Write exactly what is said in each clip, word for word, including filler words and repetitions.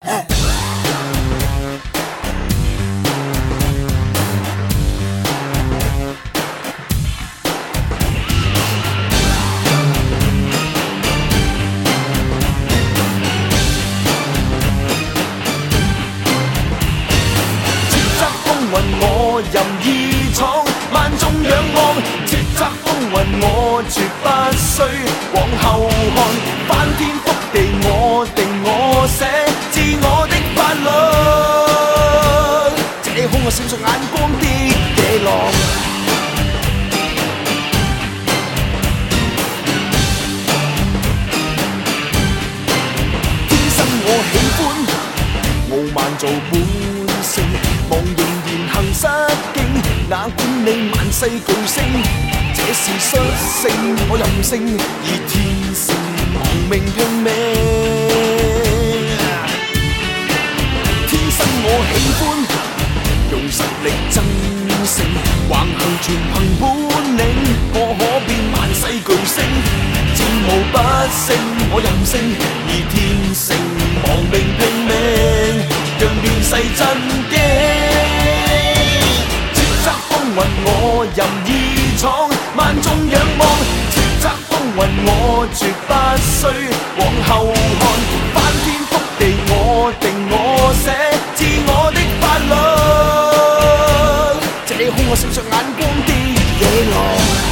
我任意闖，萬眾仰望，叱咤風雲我絕不需往後看，翻天覆地我定我寫自我的法律，這空我閃爍眼光的野狼。天生我喜歡傲慢做本性，忘形行失敬，哪管你萬世巨星，這是率性，我任性，而天性亡命拼命。天生我喜歡用實力爭勝，橫行全憑本領，我可變萬世巨星，戰無不勝，我任性，而天性亡命拼命，讓亂世震驚。風雲我任意闖，萬眾仰望，叱咤風雲我絕不需往後看，翻天覆地我定我寫自我的法律，這空我閃爍眼光的野狼。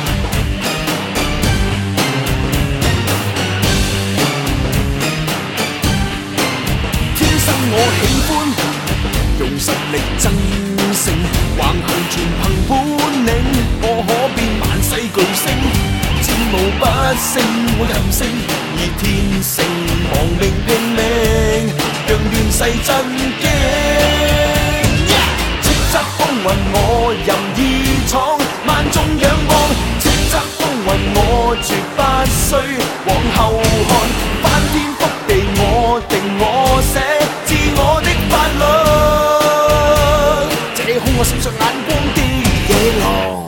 天生我喜歡用實力爭勝，橫行全憑本領，我可變萬世巨星，戰無不勝，我任性，而天性亡命拼命，讓亂世震驚。叱咤風雲我任意闖，萬眾仰望，叱咤風雲我絕不需往後看，翻天覆地我定我寫自我的法律，這空我閃爍眼光的野狼。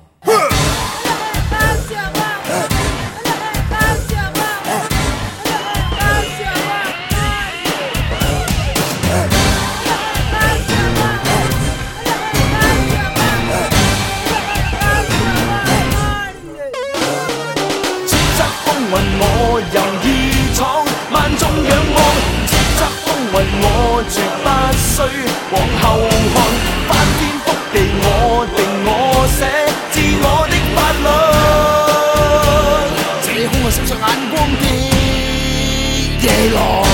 叱咤風雲我任意闖，萬眾仰望，叱咤風雲我絕不需往後看，翻天覆地我定我寫自我的法律，這空我閃爍眼光的野狼。